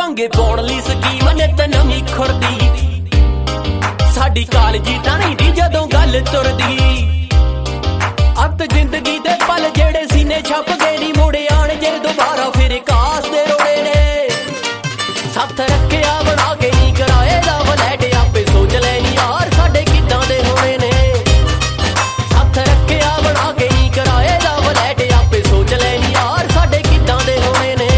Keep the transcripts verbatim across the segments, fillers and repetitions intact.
पंगे पाउण लई स्कीम नित नवीं खुरदी साडी कालजी टाणी दी जदों गल तुरदी अत जिंदगी दे पल जेड़े सीने छप गए नी मुड़े आण जे दोबारा फिर कास दे रोड़े ने सत्थ रखिया बना के नी कराए दा वलैट आपे सोच लैनी यार साडे किदां दे होणे ने सत्थ रखिया बना के नी कराए दा वलैट आपे सोच लैनी यार साडे किदां दे होणे ने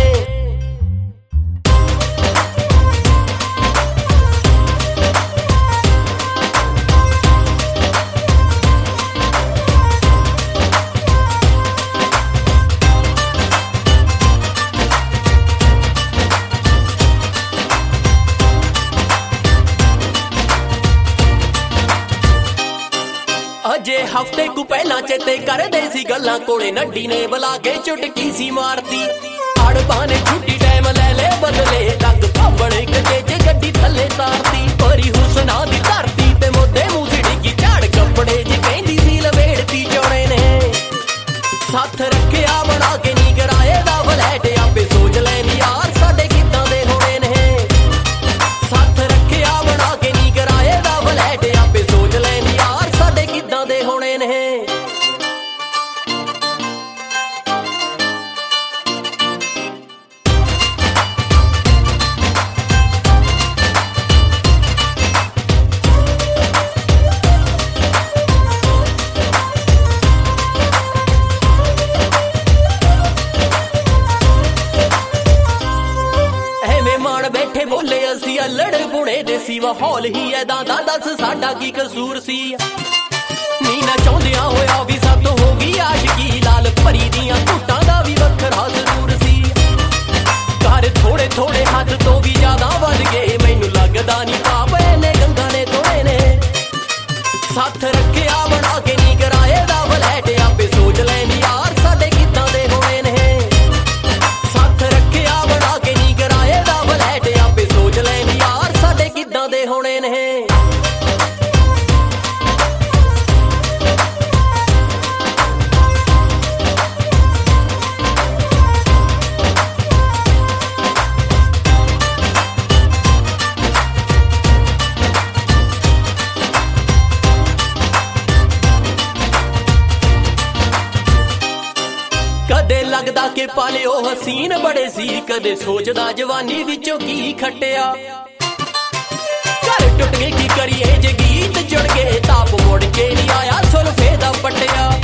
अजे हफ्ते को पहला चेते कर दे सी गल्लां कोले नड्डी ने बुला के चुटकी सी मारती अड़बा ने छुट्टी टाइम ले ले बदले लग पाबड़ कचे गड्डी थले तारती परी हुसना दी धरती ते मोदे मूसड़ी की झाड़ कपड़े जे कहंदी सी लवेड़ती चौड़े ने साथ रखिया बना के नी कराए दा वलैट आपे सोच लैनी यार साडे किदां दे होणे ने साथ रखिया बना के नी कराए दा वलैट आपे सोच लैनी यार साडे किदां दे होणे ने बैठे बोले असी अलड़ बुणे दे सीवा हौल ही ऐदा दा दस साडा की कसूर सी नी ना चाहुंदियां होया भी सातों हो गई आशिकी लाल भरी दियां घुट्टां दा भी वखरा जरूर सी घर थोड़े थोड़े हद तो भी ज्यादा वध गए मैनू लगदा नी पाप इन्ने गंगा ने धोए ने साथ रखिया बना के नी कराए दा वलैट आपे सोच लैनी यार साडे किदां दे होणे ने साथ रखिया बना के नी कराए दा वलैट आपे सोच लैनी यार साडे किदां दे होणे ने कदे लगदा के पाले ओ हसीन बड़े सी कदे सोचदा जवानी विचों की खट्टिया घर टुट गए की करिए जे गीत जुड़ गए ताप मुड़ के नहीं आया सुल्फे दा पट्टिया